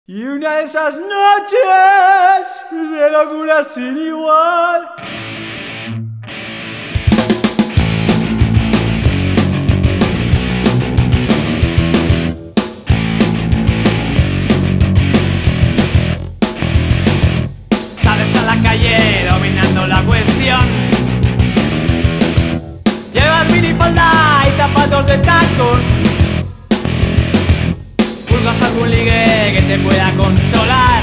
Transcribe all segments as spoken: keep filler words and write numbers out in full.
Y una de esas noches de locura sin igual. Sales a la calle dominando la cuestión. Llevas minifalda y zapatos de tacón. Buscas algún ligue que te pueda consolar.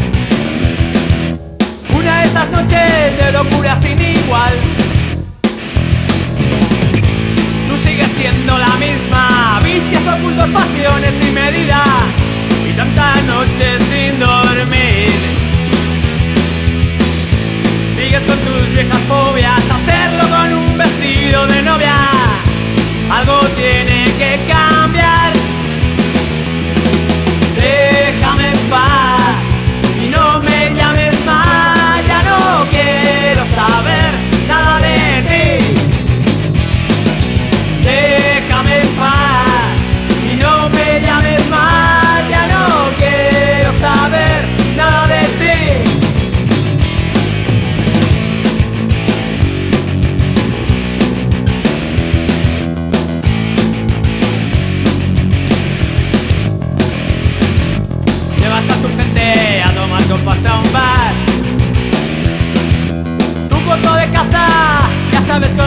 Una de esas noches de locura sin igual. Tú sigues siendo la misma, vicios ocultos, pasiones sin medida y tantas noches sin dormir. Sigues con tus viejas fobias, hacerlo con un vestido de novia. Algo tiene que cambiar. Déjame en paz y no me llames más. Ya no quiero saber nada de ti. Déjame en paz y no me llames más. Ya no quiero saber nada de ti. Llevas a tu gente a tomar copas a un bar. Tu cuerpo de caza, ya sabes que